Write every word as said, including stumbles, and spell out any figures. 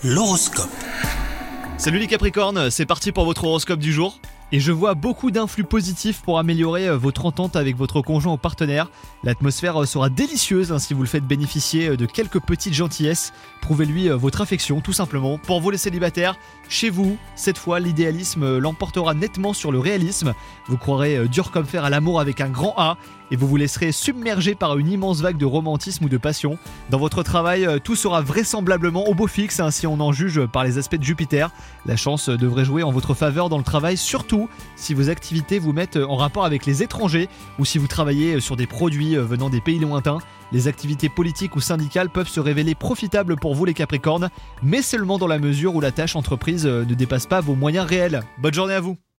L'horoscope. Salut les Capricornes, c'est parti pour votre horoscope du jour. Et je vois beaucoup d'influx positifs pour améliorer votre entente avec votre conjoint ou partenaire. L'atmosphère sera délicieuse hein, si vous le faites bénéficier de quelques petites gentillesses. Prouvez-lui votre affection tout simplement. Pour vous les célibataires, chez vous, cette fois l'idéalisme l'emportera nettement sur le réalisme. Vous croirez dur comme fer à l'amour avec un grand A et vous vous laisserez submerger par une immense vague de romantisme ou de passion. Dans votre travail, tout sera vraisemblablement au beau fixe hein, si on en juge par les aspects de Jupiter. La chance devrait jouer en votre faveur dans le travail, surtout si vos activités vous mettent en rapport avec les étrangers ou si vous travaillez sur des produits venant des pays lointains. Les activités politiques ou syndicales peuvent se révéler profitables pour vous les Capricornes, mais seulement dans la mesure où la tâche entreprise ne dépasse pas vos moyens réels. Bonne journée à vous!